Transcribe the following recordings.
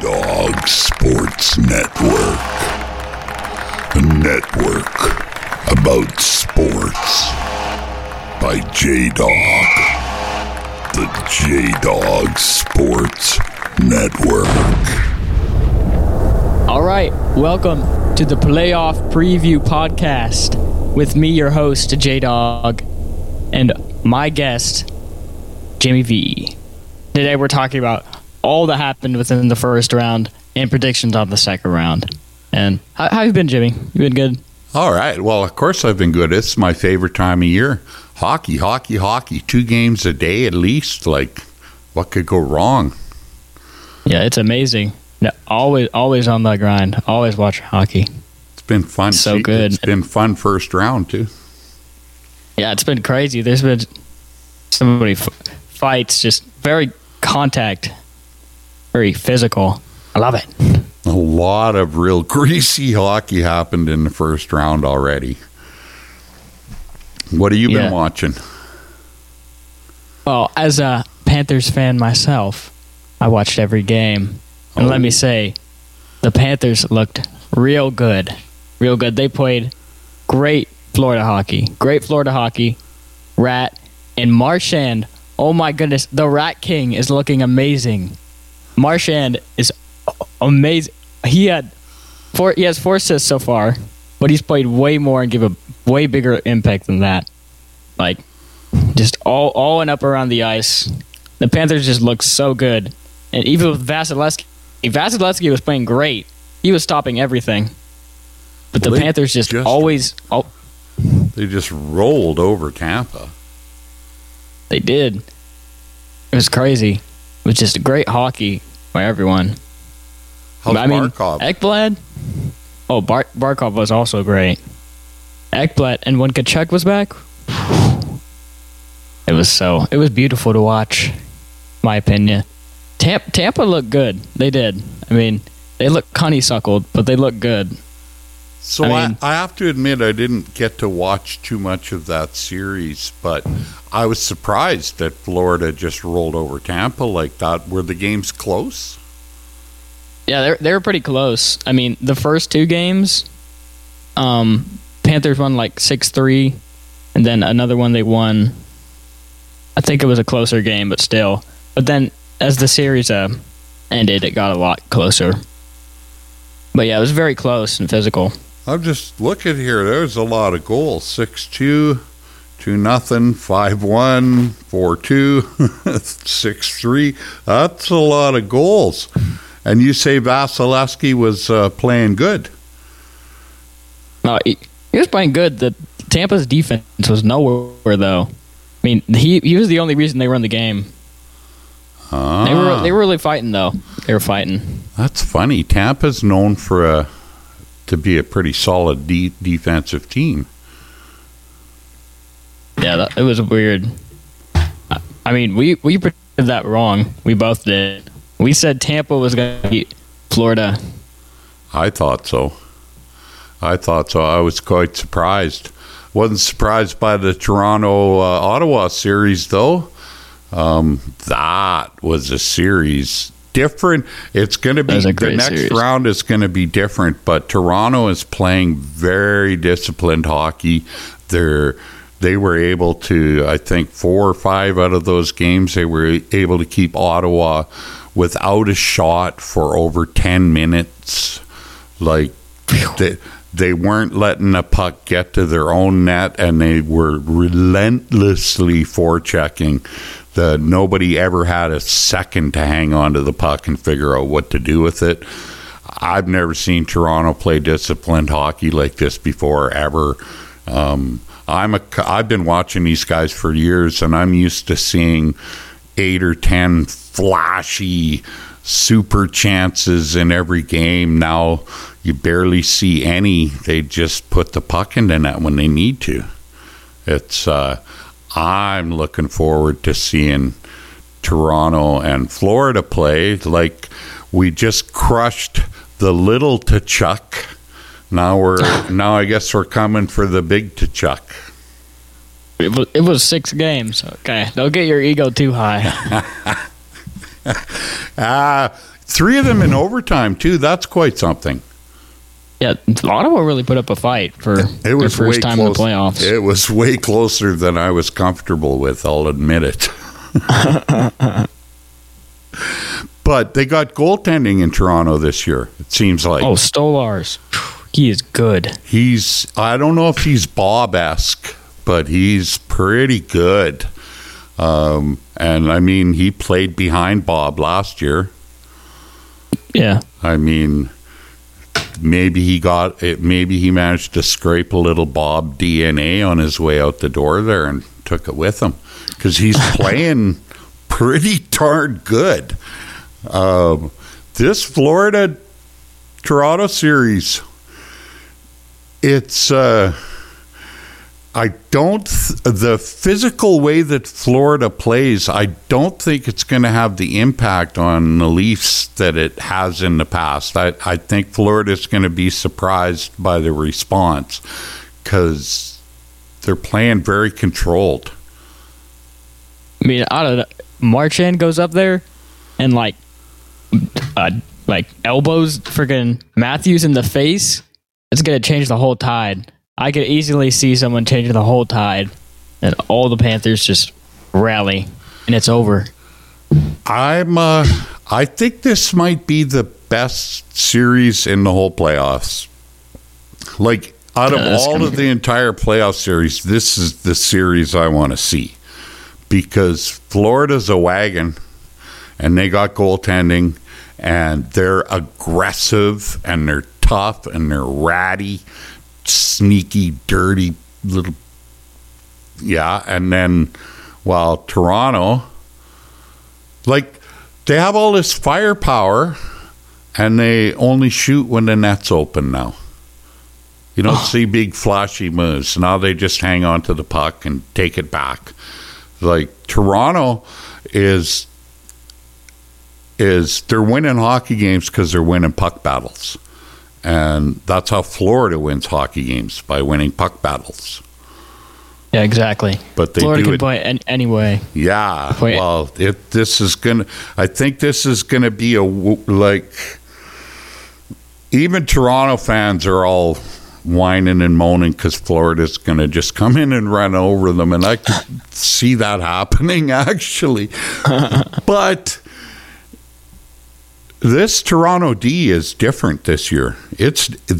J-Dog Sports Network. A network about sports by J-Dog. The J-Dog Sports Network. All right, welcome to the Playoff Preview Podcast with me, your host, J-Dog, and my guest, Jimmy V. Today we're talking about all that happened within the first round and predictions on the second round. And how you been, Jimmy? You been good? All right. Well, of course I've been good. It's my favorite time of year. Hockey. 2 games a day at least. Like, what could go wrong? Yeah, it's amazing. No, always on the grind. Always watch hockey. It's been fun. So good. It's been fun first round, too. Yeah, it's been crazy. There's been so many fights, just very contact, very physical. I love it. A lot of real greasy hockey happened in the first round already. What have you been watching? Well, as a Panthers fan myself, I watched every game. And let me say, the Panthers looked real good. Real good. They played great Florida hockey. Rat and Marchand. Oh my goodness, the Rat King is looking amazing. Marchand is amazing. He has 4 assists so far, but he's played way more and give a way bigger impact than that. Like, just all and up around the ice. The Panthers just look so good. And even with Vasilevsky was playing great. He was stopping everything. But the Panthers just always... They just rolled over Tampa. They did. It was crazy. It was just great hockey by everyone. How's Barkov? Ekblad? Oh, Barkov was also great. Ekblad, and when Kachuk was back, it was beautiful to watch, my opinion. Tampa looked good. They did. I mean, they looked honeysuckled, but they looked good. So I have to admit I didn't get to watch too much of that series, but I was surprised that Florida just rolled over Tampa like that. Were the games close? Yeah, they were pretty close. I mean, the first 2 games, Panthers won like 6-3, and then another one they won. I think it was a closer game, but still. But then as the series ended, it got a lot closer. But yeah, it was very close and physical. I'm just looking here. There's a lot of goals. 6-2, 2-0, 5-1, 4-2, 6-3. That's a lot of goals. And you say Vasilevsky was playing good. No, he was playing good. The Tampa's defense was nowhere, though. I mean, he was the only reason they won the game. They were really fighting, though. They were fighting. That's funny. Tampa's known to be a pretty solid defensive team. Yeah, it was weird. I mean, we predicted that wrong. We both did. We said Tampa was going to beat Florida. I thought so. I was quite surprised. Wasn't surprised by the Toronto-Ottawa series, though. That was a series different. It's going to be the next series. Round is going to be different, but Toronto is playing very disciplined hockey. They were able to, I think, 4 or 5 out of those games, they were able to keep Ottawa without a shot for over 10 minutes. Like, they weren't letting a puck get to their own net, and they were relentlessly forechecking. Nobody ever had a second to hang on to the puck and figure out what to do with it. I've never seen Toronto play disciplined hockey like this before, ever. I've been watching these guys for years, and I'm used to seeing 8 or 10 flashy super chances in every game. Now you barely see any. They just put the puck in the net when they need to. I'm looking forward to seeing Toronto and Florida play. Like, we just crushed the little Tkachuk. Now I guess we're coming for the big Tkachuk. It was 6 games. Okay, don't get your ego too high. 3 of them in overtime, too. That's quite something. Yeah, Ottawa really put up a fight for their first time in the playoffs. It was way closer than I was comfortable with, I'll admit it. But they got goaltending in Toronto this year, it seems like. Oh, Stolarz. He is good. I don't know if he's Bob-esque, but he's pretty good. And, I mean, he played behind Bob last year. Yeah. I mean, maybe he managed to scrape a little Bob DNA on his way out the door there and took it with him, because he's playing pretty darn good. This Florida Toronto series, it's the physical way that Florida plays, I don't think it's going to have the impact on the Leafs that it has in the past. I think Florida's going to be surprised by the response, because they're playing very controlled. I mean, I don't know. Marchand goes up there and like elbows friggin' Matthews in the face. It's going to change the whole tide. I could easily see someone changing the whole tide and all the Panthers just rally and it's over. I think this might be the best series in the whole playoffs. Like, out of all of the entire playoff series, this is the series I want to see, because Florida's a wagon and they got goaltending and they're aggressive and they're tough and they're ratty, sneaky, dirty little, yeah. And then, while Toronto, like, they have all this firepower and they only shoot when the net's open now. You don't see big flashy moves. Now they just hang on to the puck and take it back. Like, Toronto is they're winning hockey games because they're winning puck battles. And that's how Florida wins hockey games, by winning puck battles. Yeah, exactly. But they Florida do can it play anyway. Yeah. Well, I think this is gonna be even Toronto fans are all whining and moaning because Florida's going to just come in and run over them, and I could see that happening, actually. But this Toronto D is different this year. You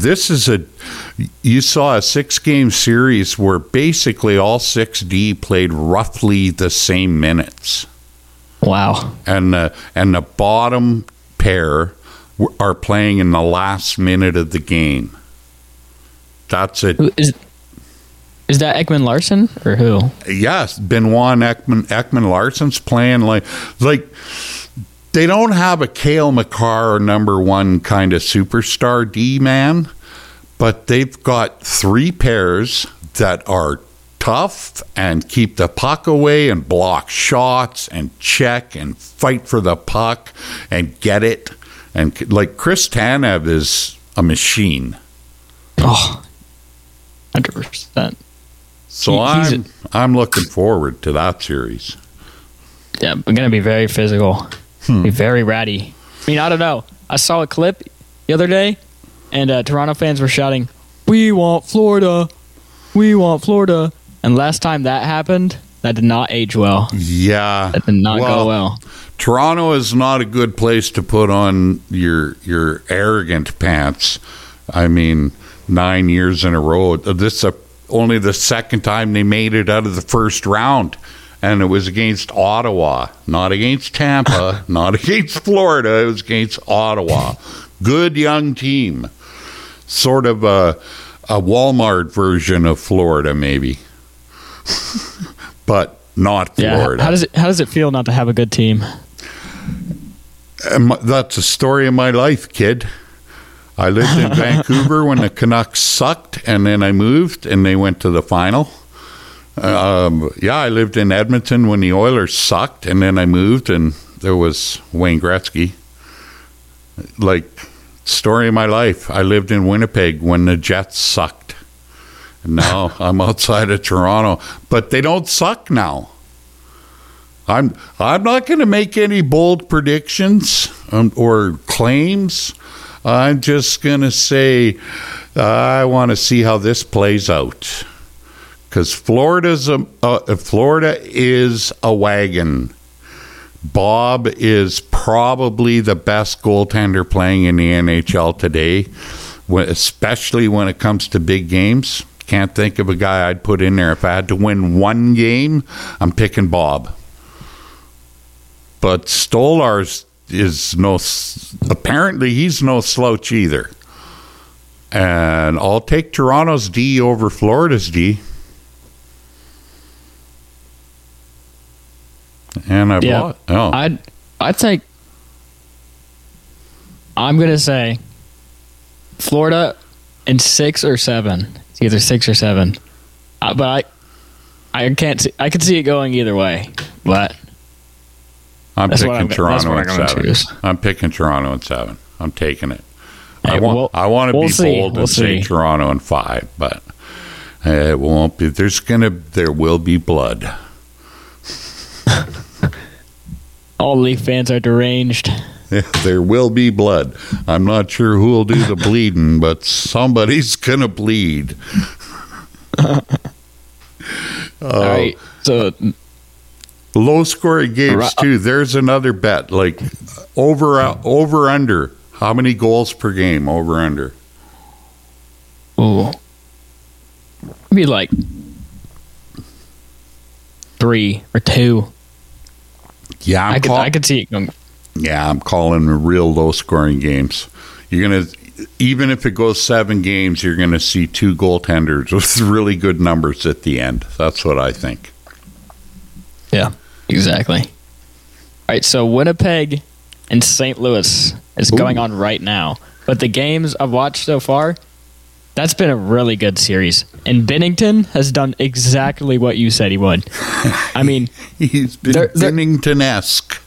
saw a 6-game series where basically all 6D played roughly the same minutes. Wow. And the bottom pair are playing in the last minute of the game. That's it. Is that Ekman Larson or who? Yes, Benoit Ekman Larson's playing like they don't have a Cale Makar number 1 kind of superstar D man, but they've got 3 pairs that are tough and keep the puck away and block shots and check and fight for the puck and get it. And like, Chris Tanev is a machine. Oh, 100%. So I'm looking forward to that series. Yeah, we're going to be very physical. Be very ratty. I mean, I don't know. I saw a clip the other day, and Toronto fans were shouting, "We want Florida! We want Florida!" And last time that happened, that did not age well. Yeah. That did not go well. Toronto is not a good place to put on your arrogant pants. I mean, 9 years in a row. This is only the second time they made it out of the first round. And it was against Ottawa, not against Tampa, not against Florida. It was against Ottawa. Good young team. Sort of a Walmart version of Florida, maybe. But not Florida. Yeah. How does it feel not to have a good team? That's the story of my life, kid. I lived in Vancouver when the Canucks sucked, and then I moved, and they went to the final. I lived in Edmonton when the Oilers sucked, and then I moved, and there was Wayne Gretzky. Like, story of my life. I lived in Winnipeg when the Jets sucked. And now I'm outside of Toronto. But they don't suck now. I'm not going to make any bold predictions or claims. I'm just going to say I want to see how this plays out, because Florida is a wagon. Bob is probably the best goaltender playing in the NHL today, especially when it comes to big games. Can't think of a guy I'd put in there. If I had to win one game, I'm picking Bob. But Stolarz is apparently he's no slouch either. And I'll take Toronto's D over Florida's D. And I'd take, I'm going to say Florida in 6 or 7. It's either 6 or 7. But I can't see, I could see it going either way. But I'm picking Toronto in 7. I'm picking Toronto in 7. I'm taking it. I want to be bold and say Toronto in 5, but it won't be. There will be blood. All Leaf fans are deranged. Yeah, there will be blood. I'm not sure who will do the bleeding, but somebody's gonna bleed. All right, so low scoring games too. There's another bet, like over under. How many goals per game? Over under. Ooh, be like 3 or 2. Yeah, I could see it going. Yeah, I'm calling real low scoring games. You're gonna, even if it goes 7 games, you're gonna see 2 goaltenders with really good numbers at the end. That's what I think. Yeah, exactly. All right, so Winnipeg and St. Louis is going on right now. But the games I've watched so far, that's been a really good series. And Binnington has done exactly what you said he would. I mean, he's been Binnington-esque.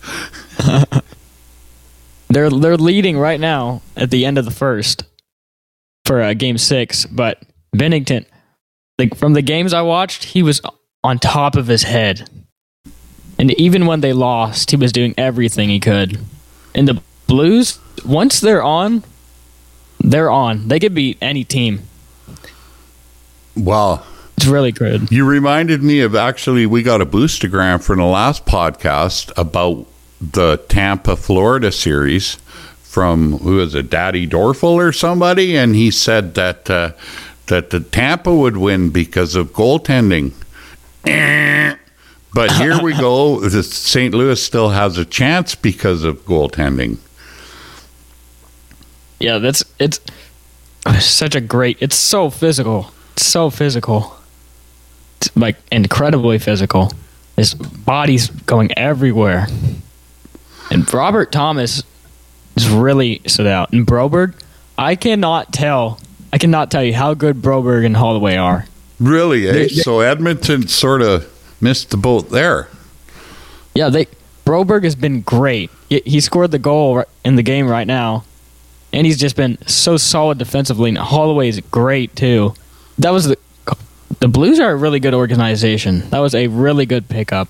They're leading right now at the end of the first for Game 6. But Binnington, like from the games I watched, he was on top of his head. And even when they lost, he was doing everything he could. And the Blues, once they're on. They could beat any team. Wow. It's really good. You reminded me of, actually, we got a boostagram from the last podcast about the Tampa, Florida series from, who was it, Daddy Dorfel or somebody? And he said that the Tampa would win because of goaltending. But here we go. The St. Louis still has a chance because of goaltending. Yeah, it's such a great. It's so physical. It's so physical. It's like incredibly physical. His body's going everywhere. And Robert Thomas is really stood out. And Broberg, I cannot tell you how good Broberg and Holloway are. Really, eh? So Edmonton sort of missed the boat there. Yeah, Broberg has been great. He scored the goal in the game right now. And he's just been so solid defensively. And Holloway is great, too. That was the Blues are a really good organization. That was a really good pickup.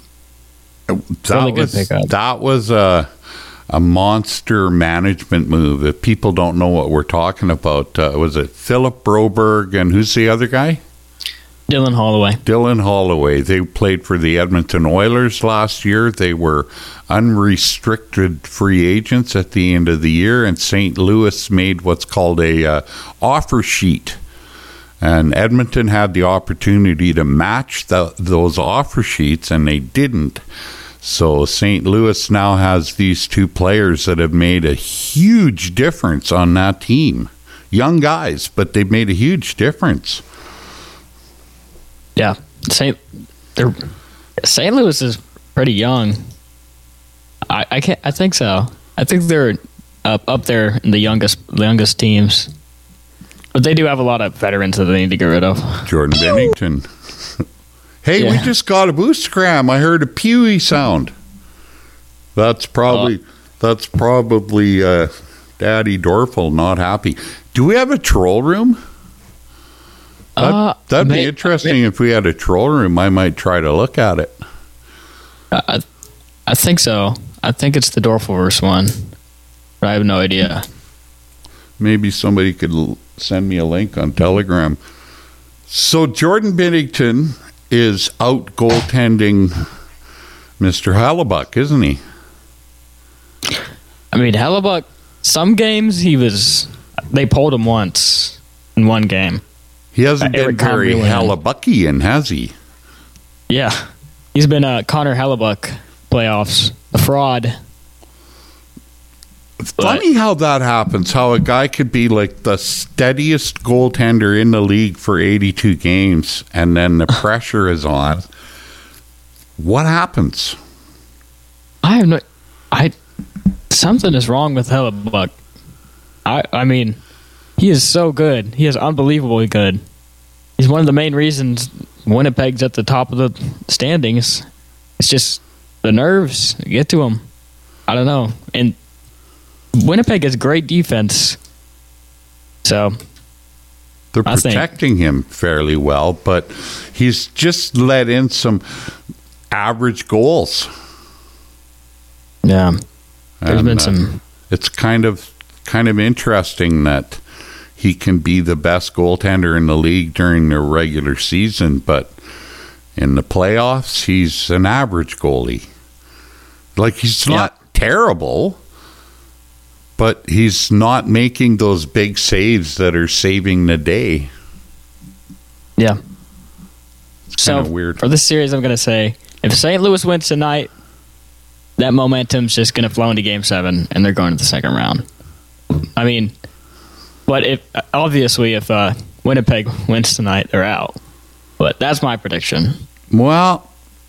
That was a monster management move. If people don't know what we're talking about, was it Philip Broberg and who's the other guy? Dylan Holloway. They played for the Edmonton Oilers last year. They were unrestricted free agents at the end of the year, and St. Louis made what's called a offer sheet. And Edmonton had the opportunity to match those offer sheets, and they didn't. So St. Louis now has these 2 players that have made a huge difference on that team. Young guys, but they've made a huge difference. Yeah, St. Louis is pretty young. I think so. I think they're up there in the youngest teams. But they do have a lot of veterans that they need to get rid of. Jordan Binnington. Hey, yeah. We just got a boostagram. I heard a pewy sound. That's probably Daddy Dorfel not happy. Do we have a troll room? That'd be interesting if we had a troll room. I might try to look at it. I think so. I think it's the Dorflers one, but I have no idea. Maybe somebody could send me a link on Telegram. So Jordan Binnington is out goaltending Mr. Hellebuck, isn't he? I mean, Hellebuck, some games they pulled him once in one game. He hasn't been very Hellebuckian, has he? Yeah. He's been a Connor Hellebuck playoffs. A fraud. Funny how that happens, how a guy could be like the steadiest goaltender in the league for 82 games, and then the pressure is on. What happens? I have no... Something is wrong with Hellebuck. I mean, he is so good. He is unbelievably good. He's one of the main reasons Winnipeg's at the top of the standings. It's just the nerves get to him. I don't know. And Winnipeg has great defense. So they're protecting him fairly well, but he's just let in some average goals. Yeah. There's been some. It's kind of interesting that he can be the best goaltender in the league during the regular season, but in the playoffs, he's an average goalie. Like, he's not terrible, but he's not making those big saves that are saving the day. Yeah. It's kind of weird. For this series, I'm going to say, if St. Louis wins tonight, that momentum's just going to flow into Game 7, and they're going to the second round. I mean, but if Winnipeg wins tonight, they're out. But that's my prediction. Well,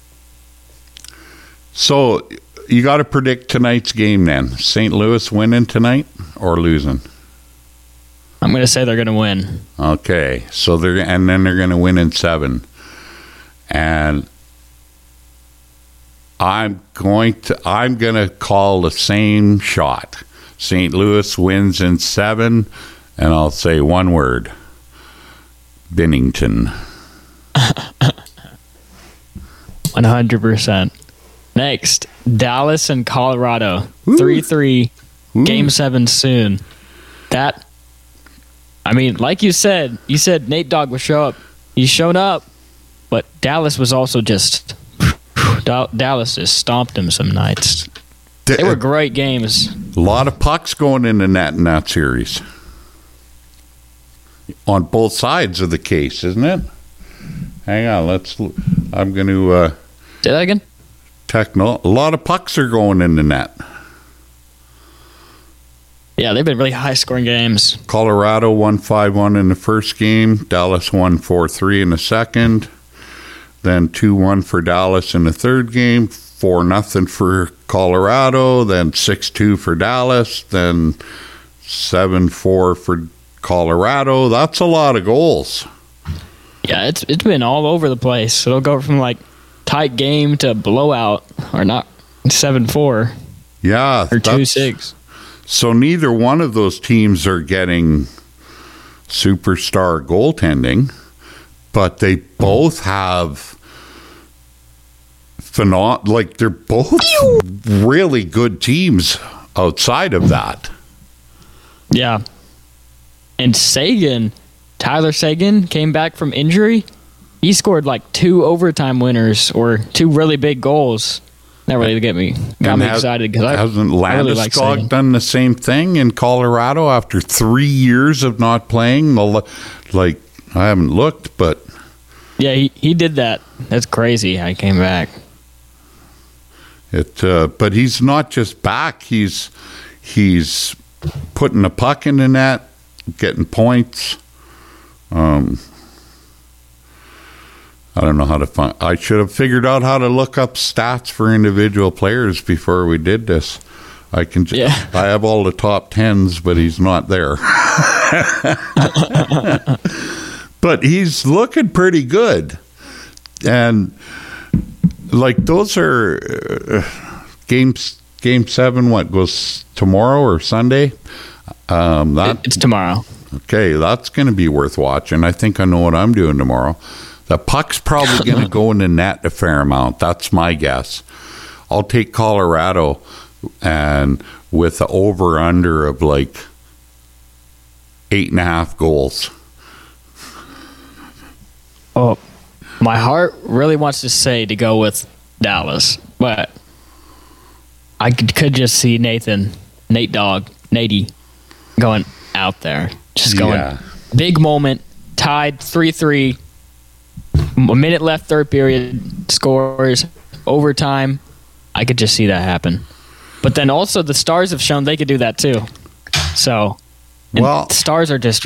so you got to predict tonight's game then. St. Louis winning tonight or losing? I'm going to say they're going to win. Okay, so then they're going to win in 7, and I'm going to call the same shot. St. Louis wins in 7, and I'll say one word: Binnington. 100%. Next, Dallas and Colorado. 3-3. Game 7 soon. That, I mean, like you said Nate Dogg would show up. He's shown up, but Dallas was also just... Dallas just stomped him some nights. They were great games. A lot of pucks going in the net in that series. On both sides of the case, isn't it? Hang on, I'm going to... Say that again? A lot of pucks are going in the net. Yeah, they've been really high-scoring games. Colorado won 5-1 in the first game. Dallas won 4-3 in the second. Then 2-1 for Dallas in the third game. 4-0 for Colorado. Then 6-2 for Dallas. Then 7-4 for Colorado. That's a lot of goals. Yeah, it's been all over the place. It'll go from like tight game to blowout, or not 7-4. Yeah, or 2-6. So neither one of those teams are getting superstar goaltending, but they both have they're both really good teams outside of that. Yeah. And Tyler Seguin came back from injury. He scored like 2 overtime winners or 2 really big goals. That really got me excited because hasn't Landeskog really done the same thing in Colorado after 3 years of not playing? Like, I haven't looked, but yeah, he did that. That's crazy how he came back. But he's not just back. He's putting the puck in the net, getting points. I don't know how to find. I should have figured out how to look up stats for individual players before we did this. I have all the top 10s, but he's not there. But he's looking pretty good, and like those are Game 7. What goes tomorrow or Sunday? It's tomorrow. Okay, that's going to be worth watching. I think I know what I'm doing tomorrow. The puck's probably going to go in the net a fair amount. That's my guess. I'll take Colorado, and with the over under of like 8.5 goals. Oh, my heart really wants to say to go with Dallas, but I could just see Nate going out there. Just going big moment, tied 3-3, a minute left, third period, scores, overtime. I could just see that happen. But then also the Stars have shown they could do that too. So, the Stars are just...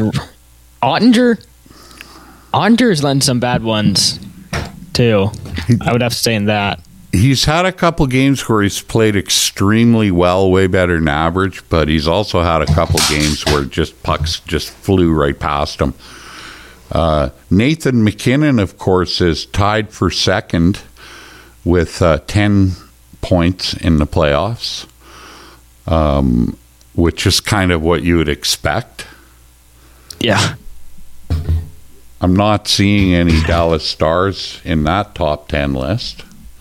Ottinger's letting some bad ones too. I would have to say in that. He's had a couple games where he's played extremely well, way better than average, but he's also had a couple games where pucks just flew right past him. Nathan MacKinnon, of course, is tied for second with 10 points in the playoffs, which is kind of what you would expect. Yeah. I'm not seeing any Dallas Stars in that top 10 list.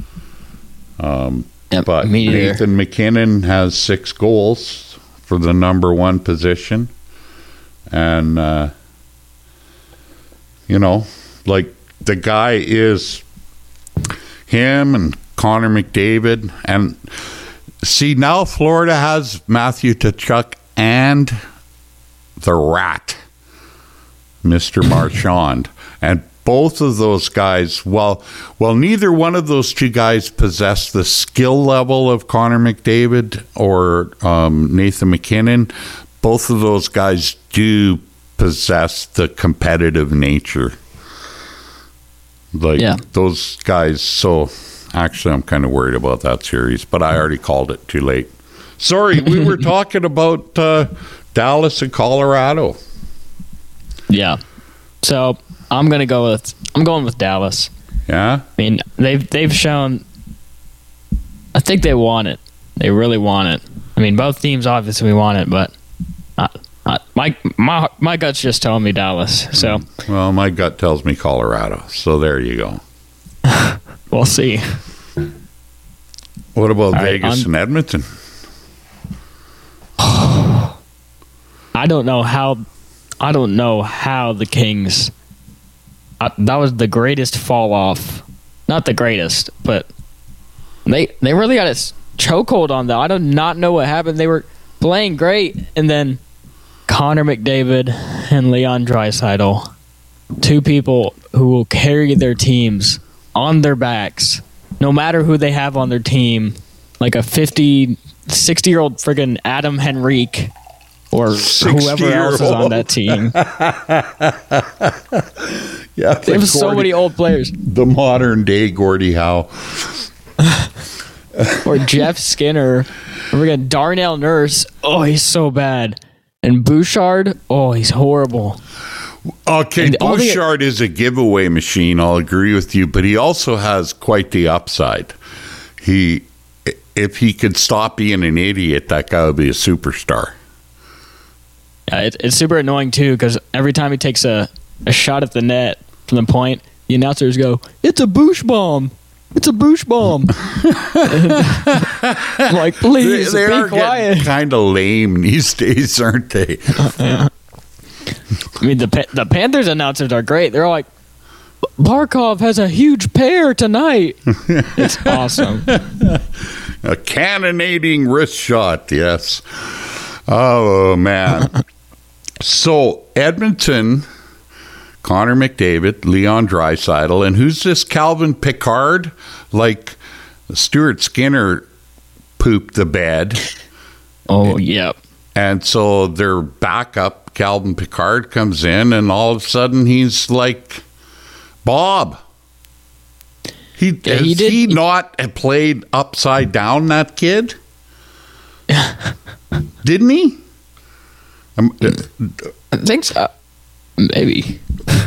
But Nathan MacKinnon has 6 goals for the number 1 position. And, the guy is him and Connor McDavid. And see, now Florida has Matthew Tkachuk and the Rat, Mr. Marchand. And both of those guys, well, neither one of those two guys possess the skill level of Connor McDavid or Nathan MacKinnon. Both of those guys do possess the competitive nature. Those guys. So actually, I'm kind of worried about that series, but I already called it too late. Sorry, we were talking about Dallas and Colorado. Yeah. So I'm going with Dallas. Yeah. I mean, they've shown. I think they want it. They really want it. I mean, both teams obviously want it, but my gut's just telling me Dallas. So. Well, my gut tells me Colorado. So there you go. We'll see. What about Vegas and Edmonton? I don't know how the Kings. That was the greatest fall off. Not the greatest, but they really got a chokehold on that. I do not know what happened. They were playing great, and then Connor McDavid and Leon Draisaitl, 2 people who will carry their teams on their backs, no matter who they have on their team, like a 60-year-old friggin' Adam Henrique. Or whoever else is on that team. Yeah, there was so many old players. The modern day Gordie Howe. Or Jeff Skinner. Or we got Darnell Nurse. Oh, he's so bad. And Bouchard. Oh, he's horrible. Okay, Bouchard is a giveaway machine. I'll agree with you, but he also has quite the upside. If he could stop being an idiot, that guy would be a superstar. Yeah, it's super annoying, too, because every time he takes a shot at the net from the point, the announcers go, "It's a Bouch bomb. It's a Bouch bomb." I'm like, please, they be quiet. Kind of lame these days, aren't they? I mean, the Panthers announcers are great. They're all like, "Barkov has a huge pair tonight." It's awesome. A cannonading wrist shot, yes. Oh, man. So, Edmonton, Connor McDavid, Leon Draisaitl, and who's this Calvin Pickard? Like, Stuart Skinner pooped the bed. Oh, yep. And so their backup, Calvin Pickard, comes in, and all of a sudden he's like, Bob. He not played upside down, that kid? Didn't he? I think so. Maybe.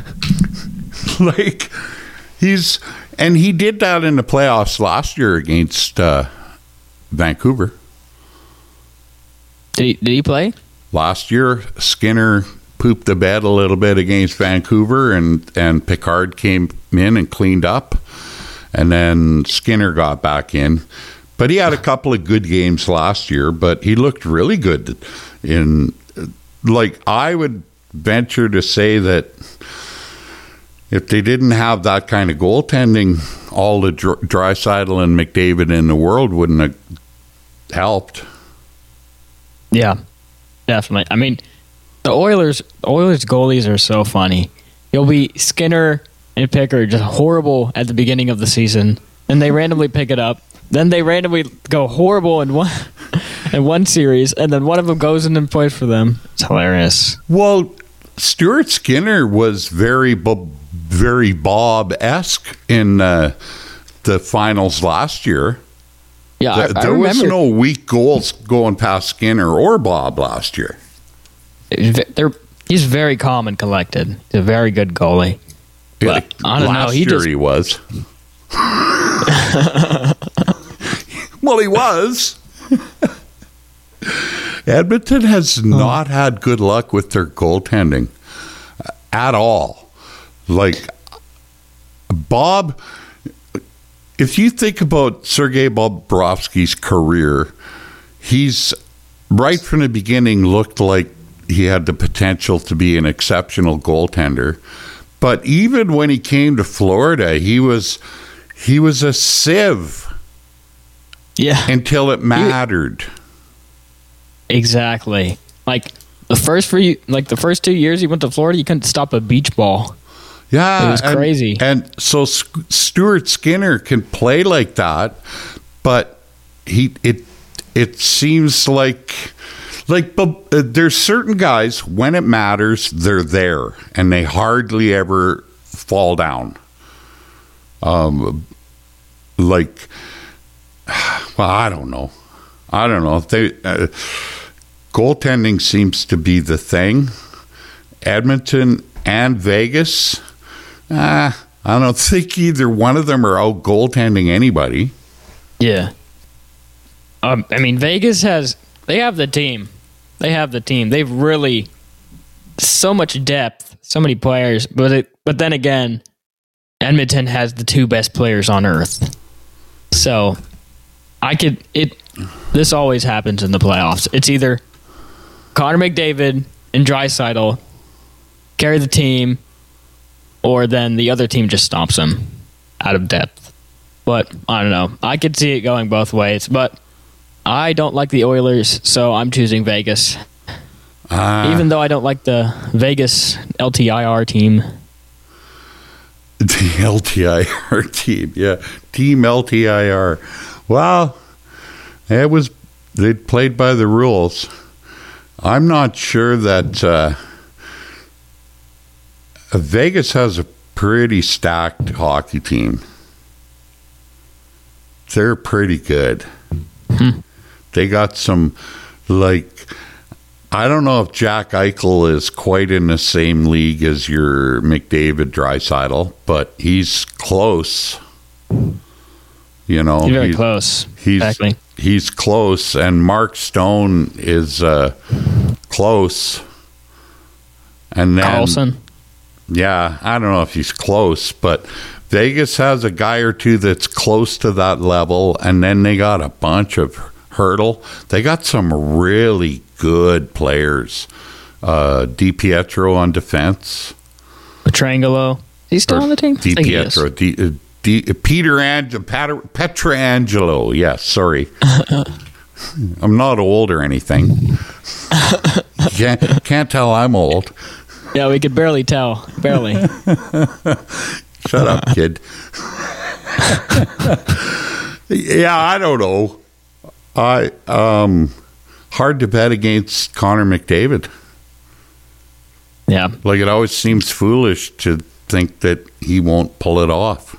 Like, he did that in the playoffs last year against Vancouver. Did he play? Last year, Skinner pooped the bed a little bit against Vancouver, and Pickard came in and cleaned up. And then Skinner got back in. But he had a couple of good games last year, but he looked really good in, like, I would venture to say that if they didn't have that kind of goaltending, all the Draisaitl and McDavid in the world wouldn't have helped. Yeah, definitely. I mean, the Oilers goalies are so funny. You'll be Skinner and Picker just horrible at the beginning of the season, and they randomly pick it up. Then they randomly go horrible in one series, and then one of them goes in and plays for them. It's hilarious. Well, Stuart Skinner was very Bob-esque in the finals last year. Yeah, there was no weak goals going past Skinner or Bob last year. He's very calm and collected. He's a very good goalie. But I don't know. Last year he was. Well, he was. Edmonton has not had good luck with their goaltending at all. Like, Bob, if you think about Sergei Bobrovsky's career, he's right from the beginning looked like he had the potential to be an exceptional goaltender. But even when he came to Florida, he was a sieve. Yeah. Until it mattered. Exactly. Like the first 2 years he went to Florida, you couldn't stop a beach ball. Yeah, it was crazy. And so Stuart Skinner can play like that, but it seems like there's certain guys, when it matters, they're there, and they hardly ever fall down. Well, I don't know. Goaltending seems to be the thing. Edmonton and Vegas, I don't think either one of them are out goaltending anybody. Yeah. I mean, Vegas they have the team. They've really so much depth, so many players. But then again, Edmonton has the two best players on earth. So this always happens in the playoffs. It's either Connor McDavid and Draisaitl carry the team, or then the other team just stomps them out of depth. But I don't know. I could see it going both ways, but I don't like the Oilers, so I'm choosing Vegas. Even though I don't like the Vegas LTIR team. The LTIR team, yeah. Team LTIR. Well, they played by the rules. I'm not sure that Vegas has a pretty stacked hockey team. They're pretty good. They got some, I don't know if Jack Eichel is quite in the same league as your McDavid Draisaitl, but he's close. You know, he's very close. Exactly. He's close, and Mark Stone is close. And then Carlson. Yeah, I don't know if he's close, but Vegas has a guy or two that's close to that level, and then they got a bunch of hurdle. They got some really good players. DiPietro on defense. Petrangelo. He's still on the team? DiPietro. Petrangelo. Yes, sorry. I'm not old or anything. Can't tell I'm old. Yeah, we could barely tell. Barely. Shut up, kid. Yeah, I don't know. Hard to bet against Connor McDavid. Yeah. Like, it always seems foolish to think that he won't pull it off.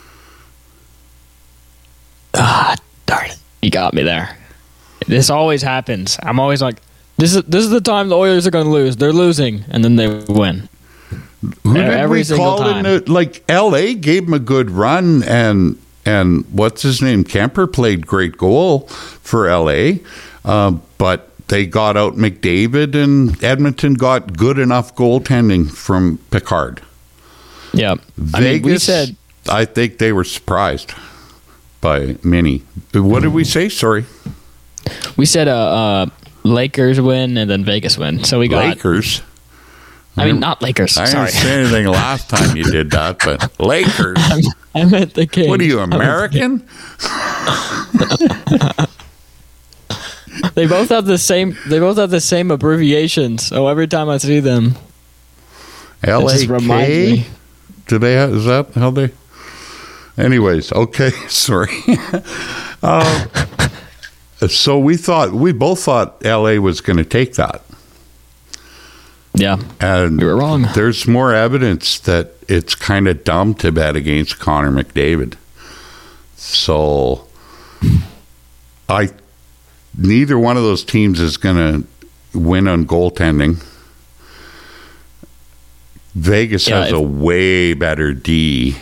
Darn it. You got me there. This always happens. I'm always like, this is the time the Oilers are going to lose. They're losing, and then they win. Who did we call in L.A. gave him a good run, and what's his name? Kemper played great goal for L.A., but they got out McDavid, and Edmonton got good enough goaltending from Picard. Yeah. Vegas, I think they were surprised by many. What did we say? Sorry. We said Lakers win and then Vegas win. So we got Lakers. I mean, not Lakers. I Sorry. didn't say anything last time you did that, but Lakers. I meant the Kings. What are you, American? They both have the same. They both have the same abbreviations. So every time I see them, it just reminds LAK? me. Do they have, is that how they? Anyways, okay, sorry. So we both thought LA was going to take that. Yeah, And you were wrong. there's more evidence that it's kind of dumb to bet against Connor McDavid. So neither one of those teams is going to win on goaltending. Vegas has a way better D,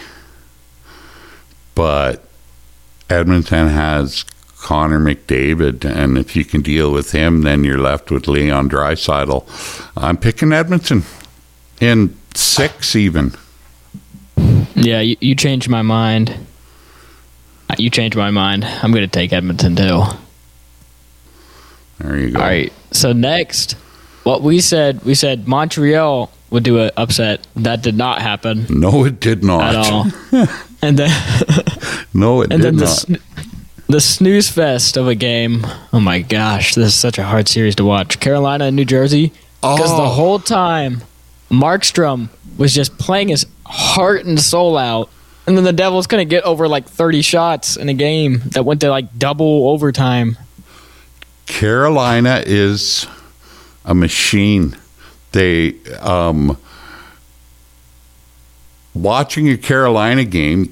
but Edmonton has Connor McDavid, and if you can deal with him, then you're left with Leon Draisaitl. I'm picking Edmonton in 6 even. Yeah, you changed my mind. You changed my mind. I'm going to take Edmonton too. There you go. All right. So next, what we said Montreal would do an upset. That did not happen No, it did not. at all. And then No, it and did then not. the snooze fest of a game. Oh my gosh, this is such a hard series to watch. Carolina and New Jersey. Because the whole time, Markstrom was just playing his heart and soul out. And then the Devils couldn't get over like 30 shots in a game that went to like double overtime. Carolina is a machine. They watching a Carolina game,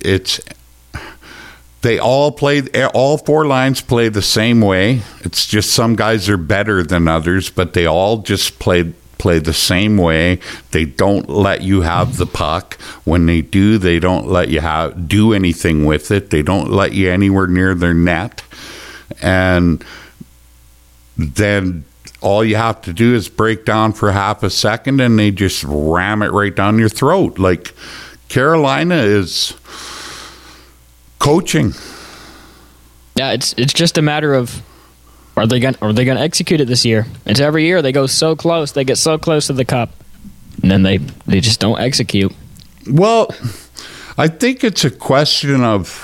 all 4 lines play the same way. It's just some guys are better than others, but they all just play the same way. They don't let you have the puck. When they do, they don't let you do anything with it. They don't let you anywhere near their net. And then all you have to do is break down for half a second and they just ram it right down your throat. Like, Carolina is coaching. Yeah, it's just a matter of are they going to execute it this year? It's every year they go so close, they get so close to the cup, and then they just don't execute. Well, I think it's a question of,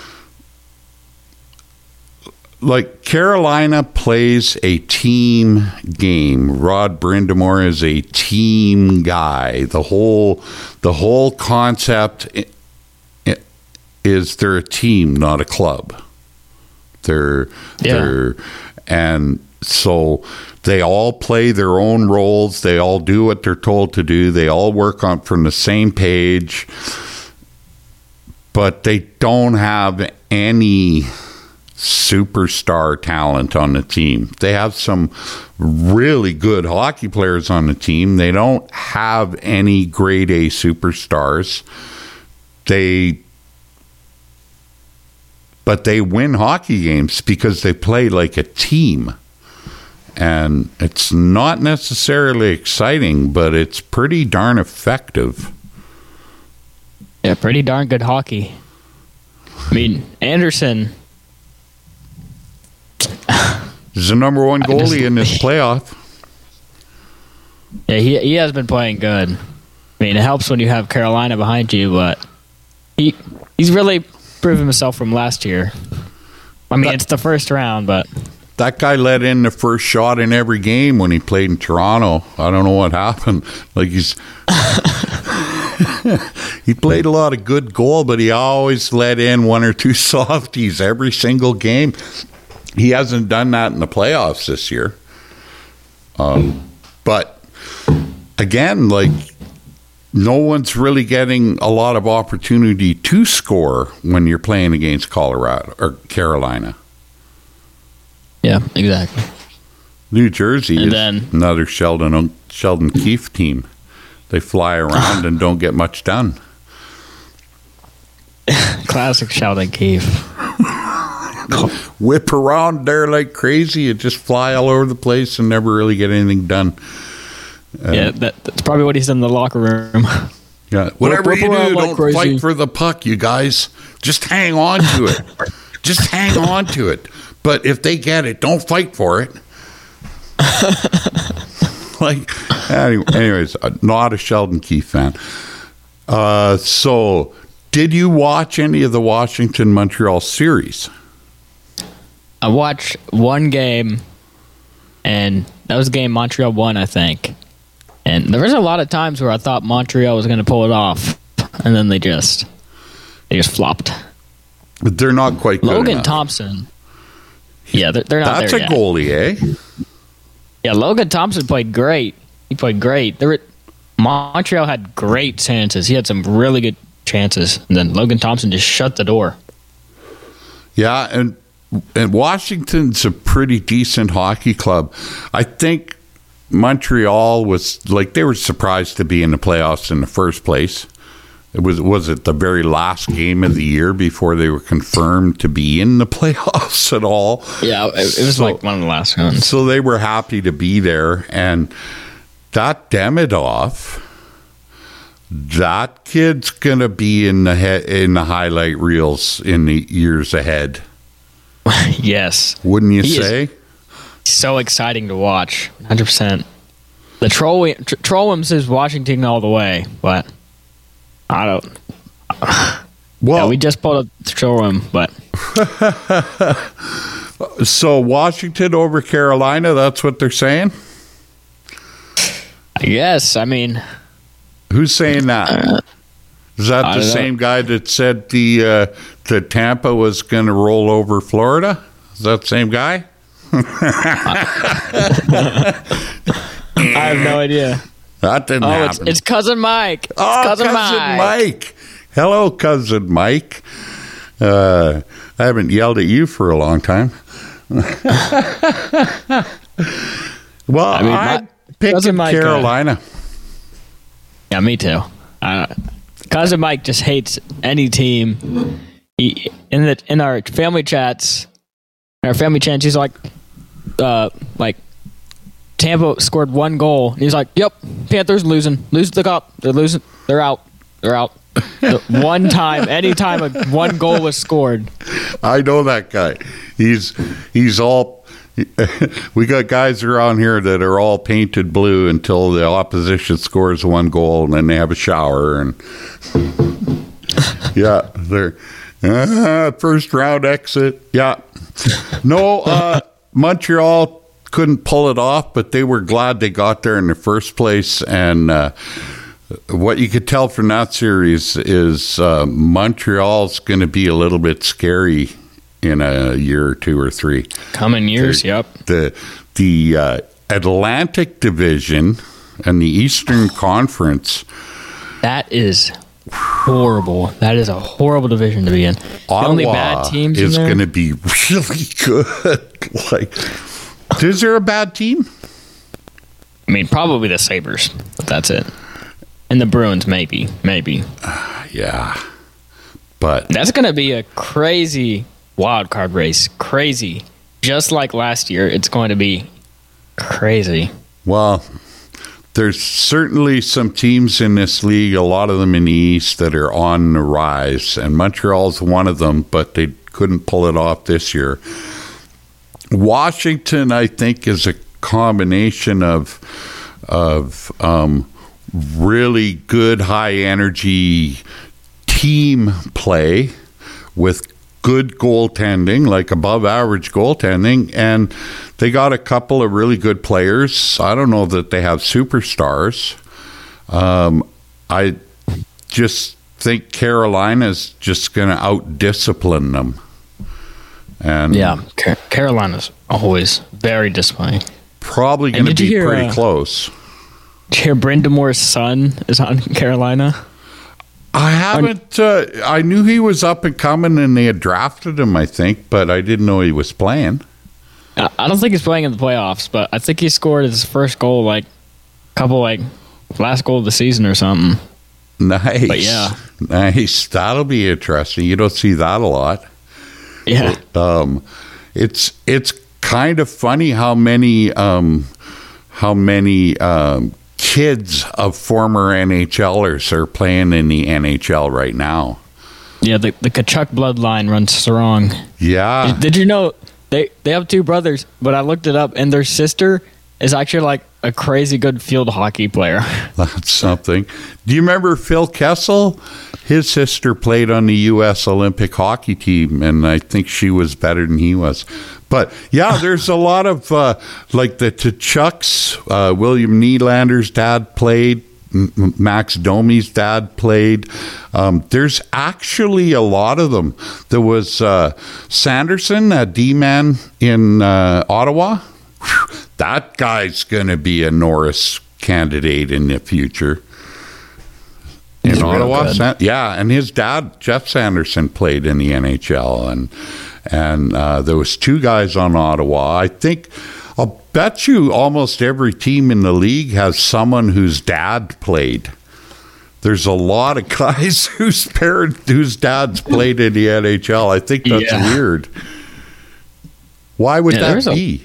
like, Carolina plays a team game. Rod Brindamore is a team guy. The whole concept is they're a team, not a club. And so they all play their own roles. They all do what they're told to do. They all work on from the same page, but they don't have any superstar talent on the team. They have some really good hockey players on the team. They don't have any grade A superstars. But they win hockey games because they play like a team. And it's not necessarily exciting, but it's pretty darn effective. Yeah, pretty darn good hockey. I mean, Anderson He's the number 1 goalie in this playoff. Yeah, he has been playing good. I mean, it helps when you have Carolina behind you, but he's really proven himself from last year. I mean, it's the first round, but that guy let in the first shot in every game when he played in Toronto. I don't know what happened. Like, he played a lot of good goal, but he always let in 1 or 2 softies every single game. He hasn't done that in the playoffs this year. But again, like, no one's really getting a lot of opportunity to score when you're playing against Colorado or Carolina. yeah, exactly. New Jersey And is then- another Sheldon Keefe team. They fly around and don't get much done. Classic Sheldon Keefe. Whip around there like crazy and just fly all over the place and never really get anything done. Yeah, that's probably what he's done in the locker room. Yeah, whatever Whip you around do, like don't crazy. fight for the puck, you guys. Just hang on to it. Just hang on to it. But if they get it, don't fight for it. Anyways, not a Sheldon Keefe fan. So, did you watch any of the Washington-Montreal series? I watched one game, and that was a game Montreal won, I think. And there was a lot of times where I thought Montreal was going to pull it off, and then they just flopped. But they're not quite good Logan enough. Thompson. Yeah, they're not That's there a yet. goalie, eh? Yeah, Logan Thompson played great. He played great. Montreal had great chances. He had some really good chances, and then Logan Thompson just shut the door. Yeah, and Washington's a pretty decent hockey club. I think Montreal was they were surprised to be in the playoffs in the first place. It was it the very last game of the year before they were confirmed to be in the playoffs at all. Yeah, it was one of the last ones. So they were happy to be there, and that Demidov, that kid's gonna be in the highlight reels in the years ahead. Yes. Wouldn't you say? So exciting to watch. 100%. The Trollum says Washington all the way, but I don't. Well, yeah, we just pulled up the Trollum, but. So Washington over Carolina, that's what they're saying? Yes, I mean. Who's saying that? Is that the same guy that said the Tampa was going to roll over Florida? Is that the same guy? I have no idea. That didn't happen. It's Cousin Mike. It's Cousin Mike. Hello, Cousin Mike. I haven't yelled at you for a long time. Well, I picked Carolina. Yeah, me too. Cousin Mike just hates any team. In our family chats, he's like Tampa scored one goal, and he's like, "Yep, Panthers losing the cup. They're losing. They're out. One time, anytime one goal was scored." I know that guy. He's all. We got guys around here that are all painted blue until the opposition scores one goal, and then they have a shower and yeah, they're first round exit. Yeah, no, Montreal couldn't pull it off, but they were glad they got there in the first place. And what you could tell from that series is Montreal's going to be a little bit scary in a year or two or three. Coming years, yep. The Atlantic Division and the Eastern Conference. That is horrible. That is a horrible division to be in. Ottawa the only bad teams is in there? going to be really good. Is there a bad team? I mean, probably the Sabres, but that's it. And the Bruins, maybe. Yeah. But that's going to be a crazy wild card race. Crazy. Just like last year, it's going to be crazy. Well, there's certainly some teams in this league, a lot of them in the East, that are on the rise. And Montreal's one of them, but they couldn't pull it off this year. Washington, I think, is a combination of really good, high-energy team play with good goaltending, like above-average goaltending, and they got a couple of really good players. I don't know that they have superstars. I just think Carolina's just going to out-discipline them. And yeah, Carolina's always very disappointing. Probably going to be pretty close. Did you hear Brindamore's son is on Carolina? I haven't. I knew he was up and coming, and they had drafted him, I think, but I didn't know he was playing. I don't think he's playing in the playoffs, but I think he scored his first goal, last goal of the season or something. Nice. But yeah. Nice. That'll be interesting. You don't see that a lot. Yeah. It's kind of funny how many kids of former NHLers are playing in the NHL right now. Yeah, the Tkachuk bloodline runs strong. Yeah. Did you know they have two brothers, but I looked it up, and their sister is actually like a crazy good field hockey player. That's something. Do you remember Phil Kessel? His sister played on the U.S. Olympic hockey team, and I think she was better than he was. But, yeah, there's a lot of, like the Tkachuks, William Nylander's dad played, Max Domi's dad played. There's actually a lot of them. There was Sanderson, a D-man in Ottawa. Whew, that guy's going to be a Norris candidate in the future. In Ottawa, yeah, and his dad, Jeff Sanderson, played in the NHL, and there was two guys on Ottawa. I'll bet you almost every team in the league has someone whose dad played. There's a lot of guys whose dads played in the NHL. I think that's weird. Why would that be?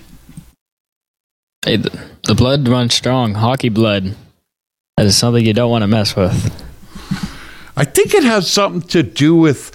Hey, the blood runs strong. Hockey blood. That is something you don't want to mess with. I think it has something to do with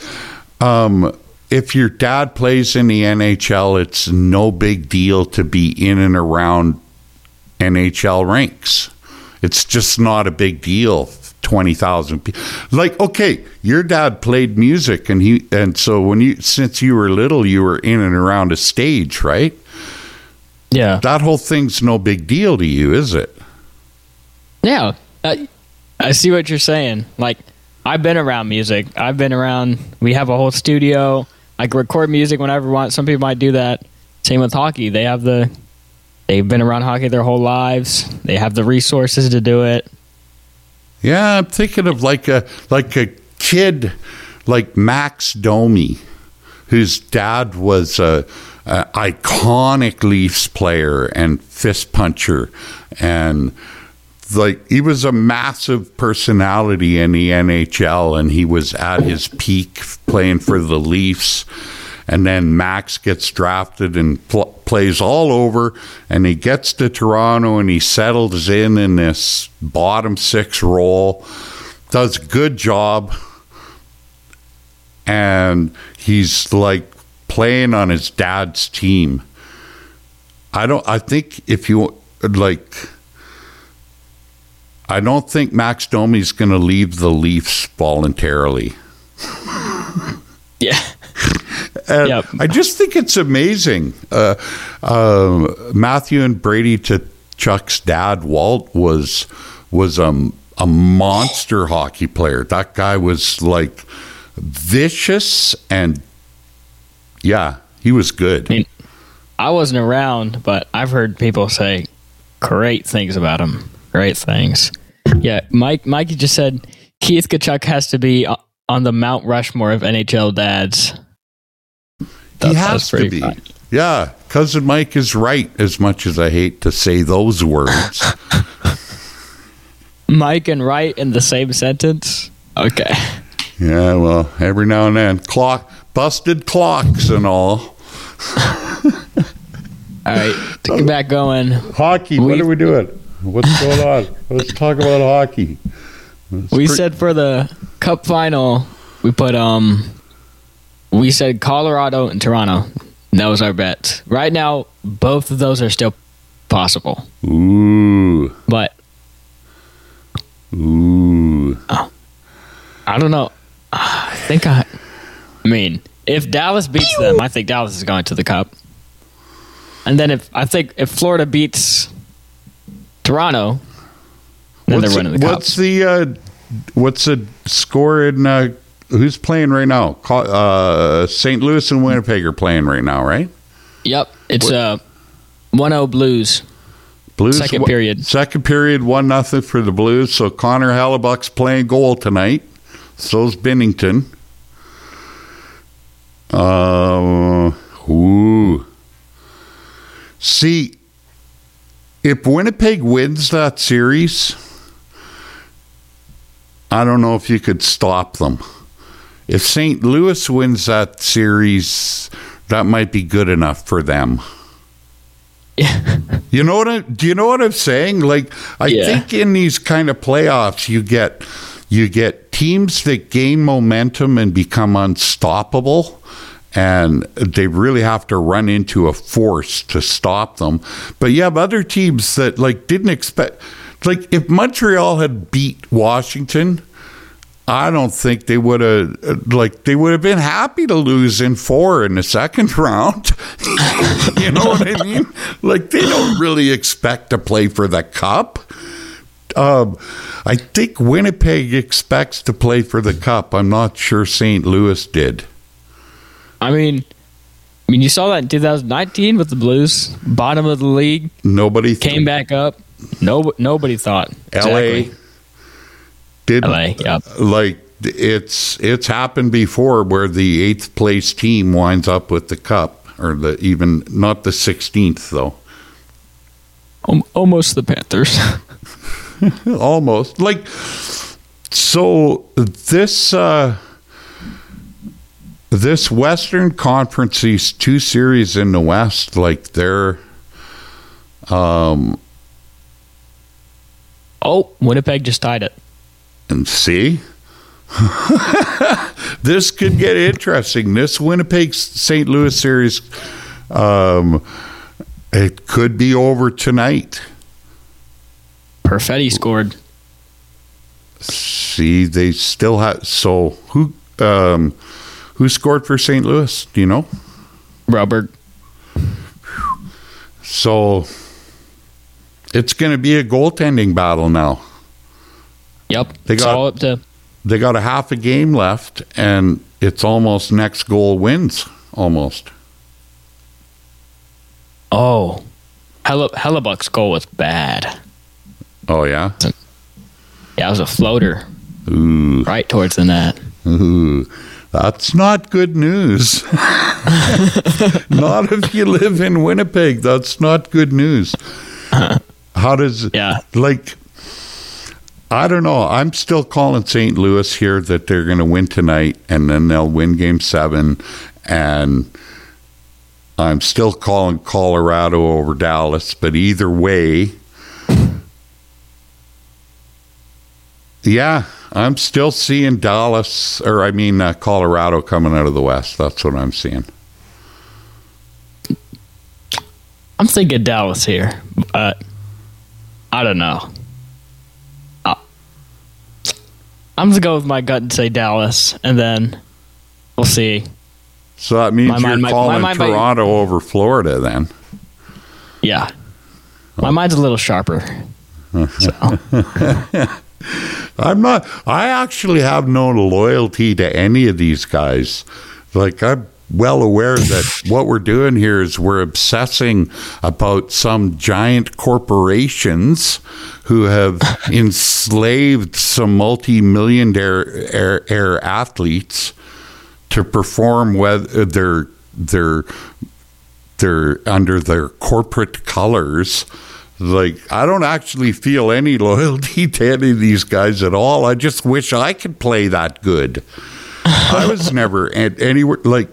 if your dad plays in the NHL, it's no big deal to be in and around NHL rinks. It's just not a big deal. 20,000 people. Like, okay, your dad played music, and so since you were little, you were in and around a stage, right? Yeah. That whole thing's no big deal to you, is it? Yeah. I see what you're saying. Like, I've been around music. We have a whole studio. I can record music whenever I want. Some people might do that. Same with hockey. They've been around hockey their whole lives. They have the resources to do it. Yeah, I'm thinking of like a kid like Max Domi, whose dad was a iconic Leafs player and fist puncher, and like he was a massive personality in the NHL, and he was at his peak playing for the Leafs. And then Max gets drafted and plays all over, and he gets to Toronto and he settles in this bottom six role, does a good job, and he's like playing on his dad's team. I don't think Max Domi's going to leave the Leafs voluntarily. Yeah. Yep. I just think it's amazing. Matthew and Brady Tkachuk's dad, Walt, was a monster hockey player. That guy was like vicious, and yeah, he was good. I mean, I wasn't around, but I've heard people say great things about him. Great things. Yeah, Mikey just said Keith Tkachuk has to be on the Mount Rushmore of NHL dads. He has to be. Fun. Yeah, Cousin Mike is right, as much as I hate to say those words. Mike and right in the same sentence? Okay. Yeah, well, every now and then. Busted clocks and all. All right, to get back going. Hockey, what are we doing? What's going on? Let's talk about hockey. We said for the Cup final, we said Colorado and Toronto. That was our bet. Right now, both of those are still possible. Ooh. But. Ooh. Oh, I don't know. I mean, if Dallas beats them, I think Dallas is going to the Cup. And then if Florida beats Toronto, then they're winning the Cup. What's the score in who's playing right now? St. Louis and Winnipeg are playing right now, right? Yep. It's 1-0 Blues. Second period. Second period, 1-0 for the Blues. So Connor Hellebuck's playing goal tonight. So's Binnington. See, if Winnipeg wins that series, I don't know if you could stop them. If St. Louis wins that series, that might be good enough for them. Yeah. Do you know what I'm saying? Like, I think in these kind of playoffs, you get teams that gain momentum and become unstoppable, and they really have to run into a force to stop them. But you have other teams that like didn't expect, like if Montreal had beat Washington, I don't think they would have, like, they would have been happy to lose in 4 in the second round. You know what I mean? Like, they don't really expect to play for the cup. I think Winnipeg expects to play for the cup. I'm not sure St. Louis did. I mean, you saw that in 2019 with the Blues, bottom of the league. Nobody came back up. Nobody thought. LA did. LA, yep. Like, it's happened before where the 8th place team winds up with the cup, or even not the 16th though. Almost the Panthers. Almost. Like, so this Western Conference, these 2 series in the West, like they're Winnipeg just tied it. And see, this could get interesting. This Winnipeg St. Louis series, it could be over tonight. Perfetti scored. See, they still have. So who scored for St. Louis? Do you know? Robert. So it's going to be a goaltending battle now. Yep. They got a half a game left, and it's almost next goal wins. Almost. Oh, Hellebuck's goal was bad. Oh yeah. Yeah, it was a floater. Ooh. Right towards the net. Ooh. That's not good news. Not if you live in Winnipeg. That's not good news. How does... Yeah. Like, I don't know. I'm still calling St. Louis here that they're going to win tonight, and then they'll win Game 7. And I'm still calling Colorado over Dallas. But either way... Yeah, I'm still seeing Colorado coming out of the West. That's what I'm seeing. I'm thinking Dallas here, but I don't know. I'm going to go with my gut and say Dallas, and then we'll see. So that means you're calling Toronto over Florida then? Yeah. My mind's a little sharper. So... I actually have no loyalty to any of these guys. Like, I'm well aware that what we're doing here is we're obsessing about some giant corporations who have enslaved some multi-millionaire athletes to perform whether they're under their corporate colors. Like, I don't actually feel any loyalty to any of these guys at all. I just wish I could play that good. I was never anywhere. Like,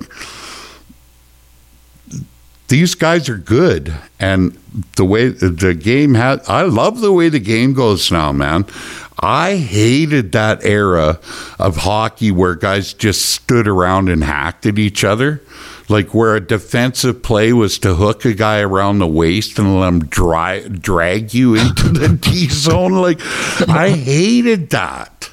these guys are good. And the way the game I love the way the game goes now, man. I hated that era of hockey where guys just stood around and hacked at each other. Like where a defensive play was to hook a guy around the waist and let him drag you into the D zone. Like, I hated that.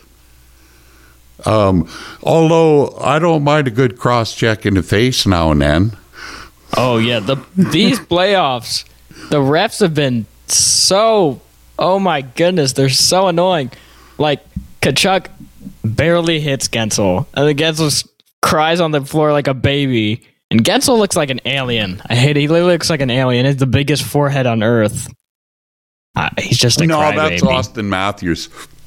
Although I don't mind a good cross check in the face now and then. Oh yeah, these playoffs, the refs have been so. Oh my goodness, they're so annoying. Like Tkachuk barely hits Gensel, and then Gensel cries on the floor like a baby. And Gensel looks like an alien. I hate it. He literally looks like an alien. It's the biggest forehead on earth. He's just a crybaby. No, that's Austin Matthews.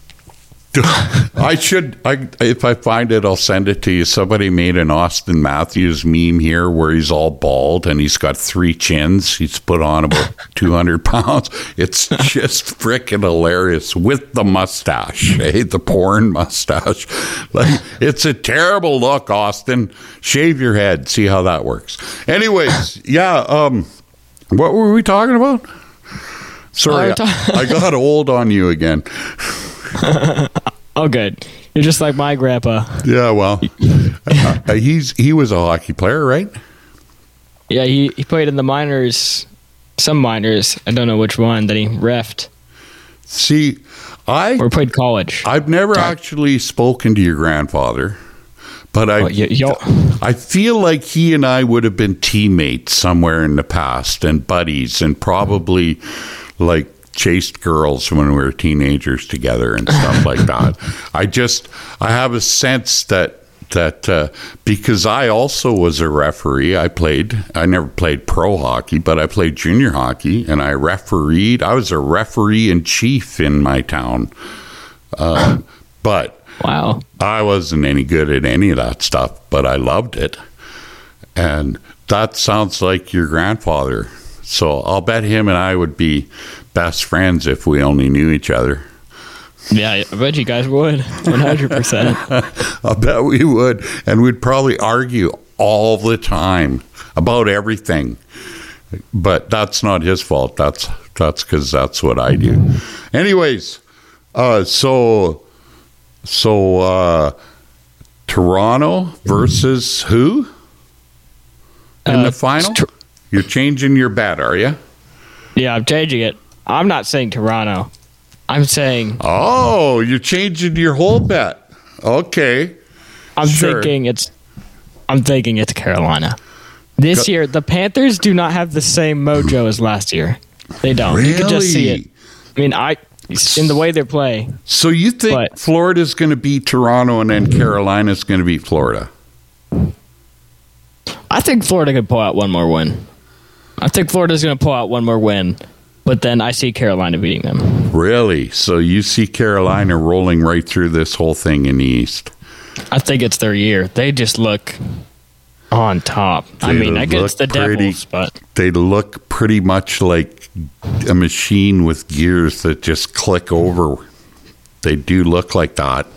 If I find it, I'll send it to you. Somebody made an Austin Matthews meme here where he's all bald and he's got 3 chins. He's put on about 200 pounds. It's just freaking hilarious with the mustache, the porn mustache. Like, it's a terrible look, Austin. Shave your head. See how that works. Anyways, yeah. What were we talking about? Sorry, I got old on you again. Oh, good. You're just like my grandpa. Yeah, well, he was a hockey player, right? Yeah, he played in the minors, some minors. I don't know which one that he reffed. See, Or played college. I've never actually spoken to your grandfather, but I feel like he and I would have been teammates somewhere in the past and buddies and probably like chased girls when we were teenagers together and stuff like that. I have a sense that because I also was a referee, I never played pro hockey, but I played junior hockey and I refereed. I was a referee in chief in my town. But wow, I wasn't any good at any of that stuff, but I loved it. And that sounds like your grandfather. So I'll bet him and I would be best friends if we only knew each other. Yeah, I bet you guys would. 100%. I bet we would. And we'd probably argue all the time about everything. But that's not his fault. That's because that's what I do. Anyways, so Toronto versus who in the final? You're changing your bet, are you? Yeah, I'm changing it. I'm not saying Toronto. I'm saying... Oh, you're changing your whole bet. Okay. I'm thinking it's Carolina. This year, the Panthers do not have the same mojo as last year. They don't. Really? You can just see it. I mean, in the way they play. So you think Florida's going to beat Toronto and then Carolina's going to beat Florida? I think Florida could pull out one more win. I think Florida's going to pull out one more win, but then I see Carolina beating them. Really? So you see Carolina rolling right through this whole thing in the East? I think it's their year. They just look on top. I mean, against the Devils, but... They look pretty much like a machine with gears that just click over. They do look like that.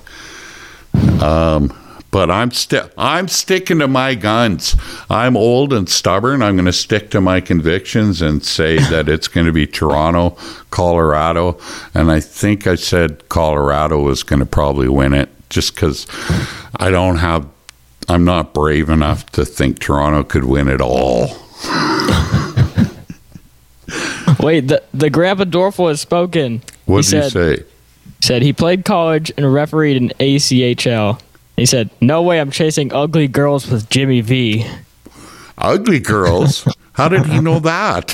But I'm sticking to my guns. I'm old and stubborn. I'm going to stick to my convictions and say that it's going to be Toronto, Colorado. And I think I said Colorado was going to probably win it just because I'm not brave enough to think Toronto could win it all. Wait, the Grandpa Dorfel has spoken. What did he say? He said he played college and refereed in ACHL. He said, "No way I'm chasing ugly girls with Jimmy V." Ugly girls? How did he know that?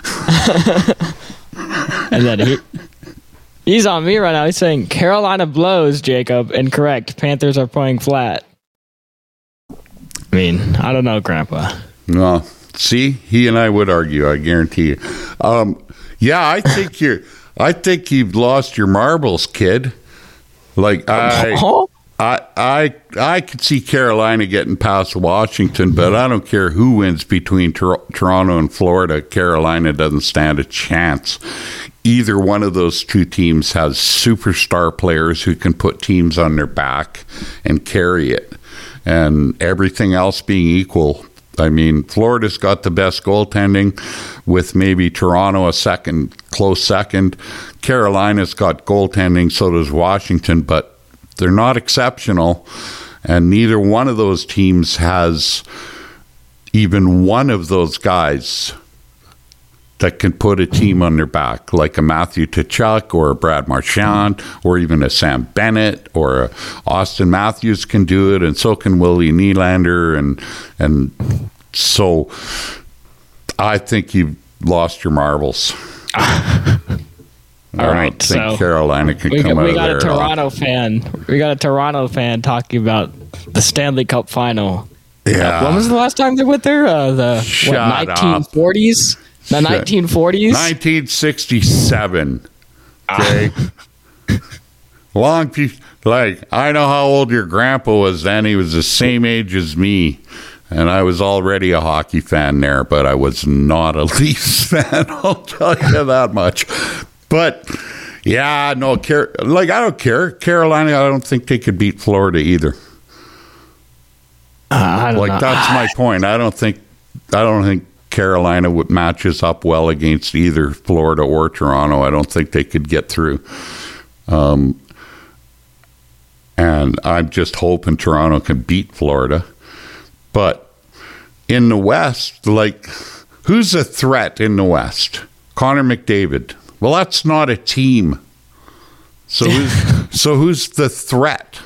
And then he's on me right now. He's saying, Carolina blows, Jacob. Incorrect. Panthers are playing flat. I mean, I don't know, Grandpa. No. See, he and I would argue, I guarantee you. Yeah, I think you've lost your marbles, kid. Like, I could see Carolina getting past Washington, but I don't care who wins between Toronto and Florida. Carolina doesn't stand a chance. Either one of those two teams has superstar players who can put teams on their back and carry it. And everything else being equal, I mean, Florida's got the best goaltending with maybe Toronto a close second. Carolina's got goaltending, so does Washington, but they're not exceptional, and neither one of those teams has even one of those guys that can put a team on their back, like a Matthew Tkachuk or a Brad Marchand or even a Sam Bennett or a Austin Matthews can do it, and so can Willie Nylander, and so I think you've lost your marbles. All right, I think so Carolina can come out of there. We got a Toronto fan talking about the Stanley Cup final. Yeah. When was the last time they went there? The 1940s? The 1940s? 1967. Okay. Long piece. Like, I know how old your grandpa was then. He was the same age as me. And I was already a hockey fan there, but I was not a Leafs fan. I'll tell you that much. But, yeah, no, I don't care. Carolina, I don't think they could beat Florida either. I don't know. That's my point. I don't think Carolina matches up well against either Florida or Toronto. I don't think they could get through. And I'm just hoping Toronto can beat Florida. But in the West, like, who's a threat in the West? Connor McDavid. Well, that's not a team. So who's the threat?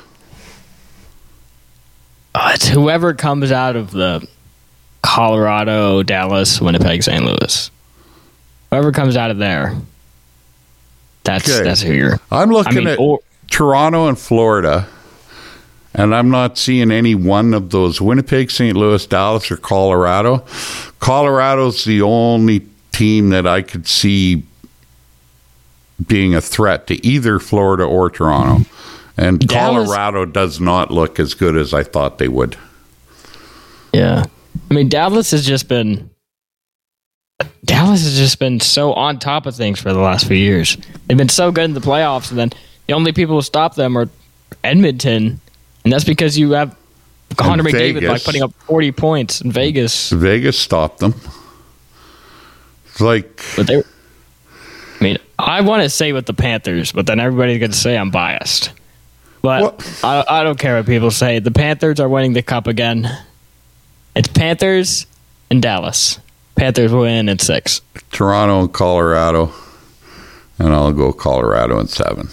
It's whoever comes out of the Colorado, Dallas, Winnipeg, St. Louis. Whoever comes out of there, that's who you're. I'm looking at Toronto and Florida, and I'm not seeing any one of those, Winnipeg, St. Louis, Dallas, or Colorado. Colorado's the only team that I could see being a threat to either Florida or Toronto. And Dallas, Colorado does not look as good as I thought they would. Yeah. I mean, Dallas has just been so on top of things for the last few years. They've been so good in the playoffs, and then the only people who stop them are Edmonton, and that's because you have Connor McDavid like putting up 40 points in Vegas. Vegas stopped them. I want to say with the Panthers, but then everybody's going to say I'm biased. But I don't care what people say. The Panthers are winning the cup again. It's Panthers and Dallas. Panthers win in 6. Toronto and Colorado. And I'll go Colorado in 7.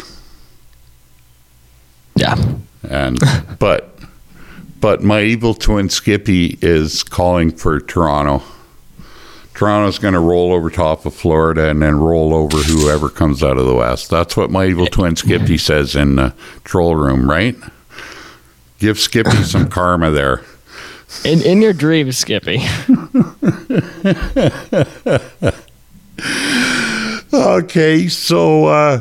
Yeah. And but my evil twin Skippy is calling for Toronto. Toronto's going to roll over top of Florida and then roll over whoever comes out of the West. That's what my evil twin Skippy says in the troll room, right? Give Skippy some karma there. In your dreams, Skippy. Okay, so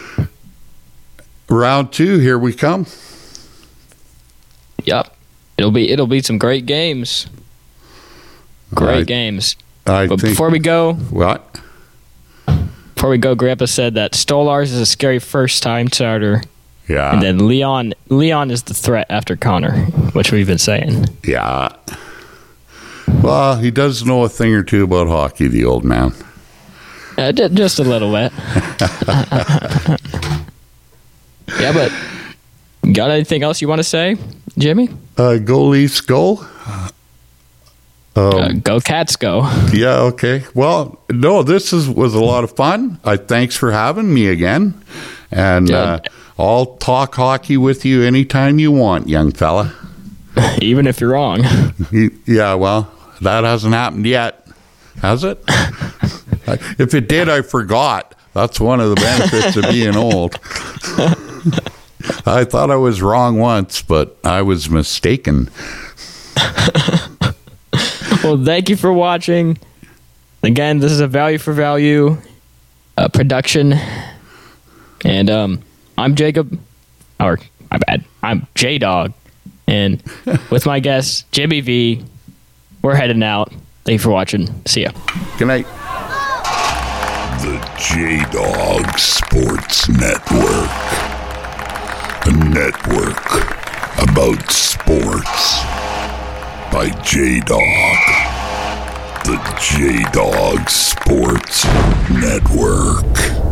round 2, here we come. Yep. It'll be some great games. Great games. Before we go, what? Before we go, Grandpa said that Stolarz is a scary first-time starter. Yeah. And then Leon is the threat after Connor, which we've been saying. Yeah. Well, he does know a thing or two about hockey, the old man. Just a little bit. Yeah, but got anything else you want to say, Jimmy? Go Leafs, go. Go Cats, go. Yeah, okay. Well, no, this was a lot of fun. Thanks for having me again. And I'll talk hockey with you anytime you want, young fella. Even if you're wrong. Yeah, well, that hasn't happened yet. Has it? If it did, I forgot. That's one of the benefits of being old. I thought I was wrong once, but I was mistaken. Well, thank you for watching. Again, this is a value for value production. And I'm Jacob. Or, my bad. I'm J-Dog. And with my guest, Jimmy V, we're heading out. Thank you for watching. See ya. Good night. The J-Dog Sports Network. A network about sports. By J-Dog. The J-Dog Sports Network.